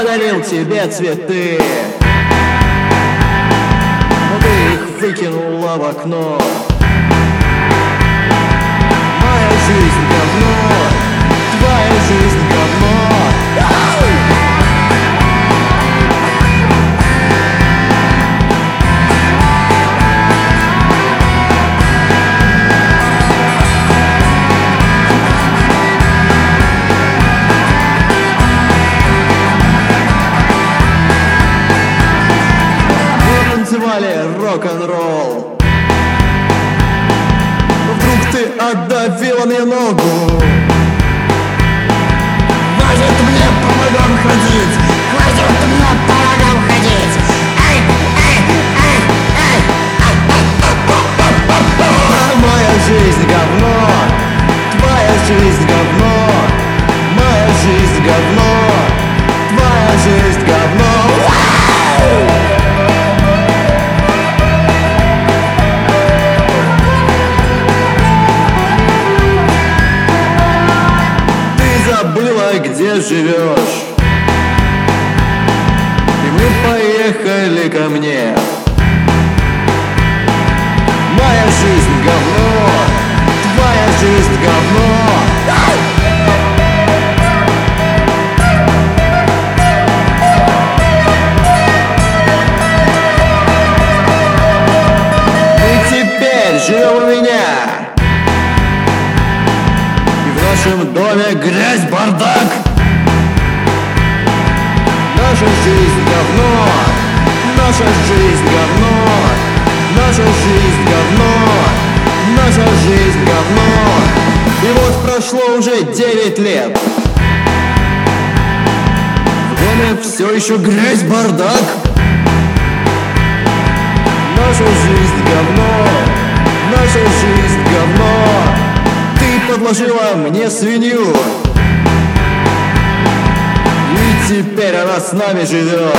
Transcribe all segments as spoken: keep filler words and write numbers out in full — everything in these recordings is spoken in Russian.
подарил тебе цветы, но ты их выкинула в окно. Моя жизнь говно, твоя жизнь говно. Рок-н-ролл, но вдруг ты отдавила мне ногу. Хватит мне по ногам ходить, хватит мне по ногам ходить. Эй, эй, эй, эй, эй. Моя жизнь говно, твоя жизнь говно. Моя жизнь говно, твоя жизнь говно. Где живешь? И мы поехали ко мне. Моя жизнь говно, твоя жизнь говно. Мы теперь живем у меня, и в нашем доме грязь, бардак. Наша жизнь говно, наша жизнь говно, наша жизнь говно, наша жизнь говно. И вот прошло уже девять лет. В доме все еще грязь, бардак. Наша жизнь говно, наша жизнь говно. Ты подложила мне свинью, теперь она с нами живет.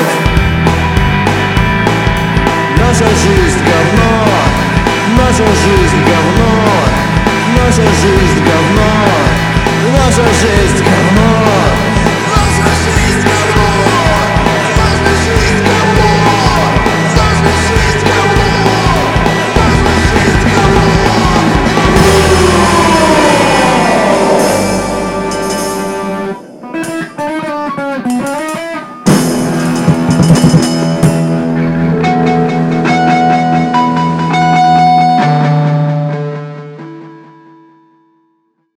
Наша жизнь говно, наша жизнь говно, наша жизнь говно, наша жизнь говно.